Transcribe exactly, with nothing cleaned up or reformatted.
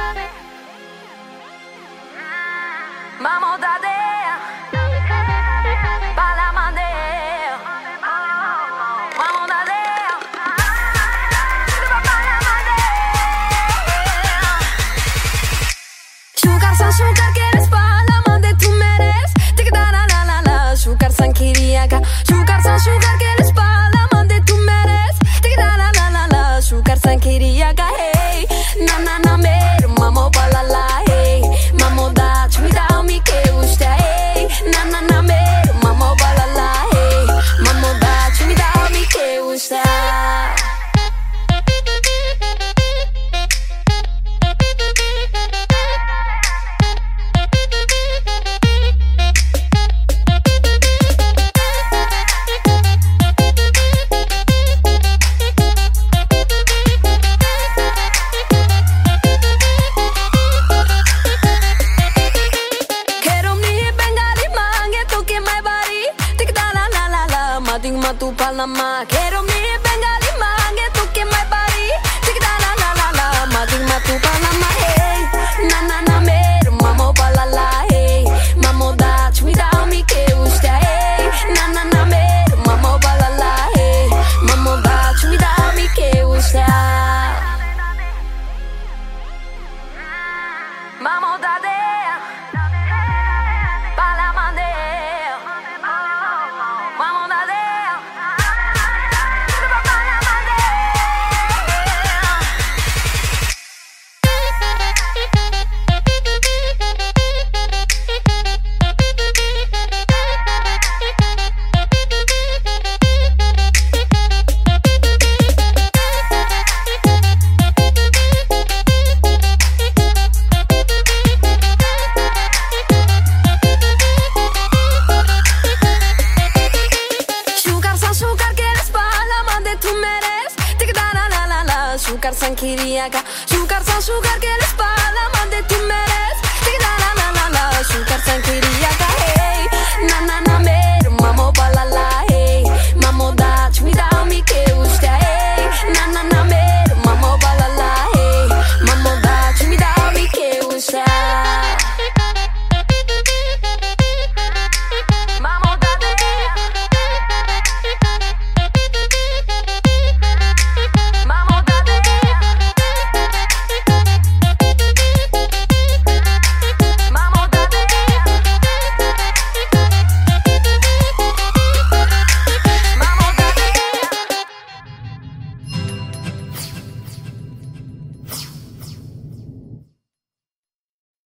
Vamos dade, para mande, vamos dade, para mande. Sugar san sugar quieres para mande tú meres, tic da la la la la. Sugar san kiriaka, sugar san sugar quieres para mande tú meres, tic da la la la la. Sugar san kiriaka, hey, na na na mer, mamo pala la, hey, mamo da chmida. Na na na mer, mamo balala, hey, mamo da chumida mi que gusta. Tu palama, quiero mi bengali mange, tu que my body, tic da la la la la, mading ma tu palama, hey, na na na mer, mamo palala, hey, mamo da chmida mi que gusta, hey, na na na mer, mamo palala, hey, mamo da chmida mi que gusta. Mamo da de, palamande, mamo da de. Sugar san kiriaka, sugar san sugar que les pala mande tu meres, tic da la la la la. Sugar san kiriaka, hey, na na na mer, mamo palala, hey, mamo da chmida mi que gusta, hey, na na na mer.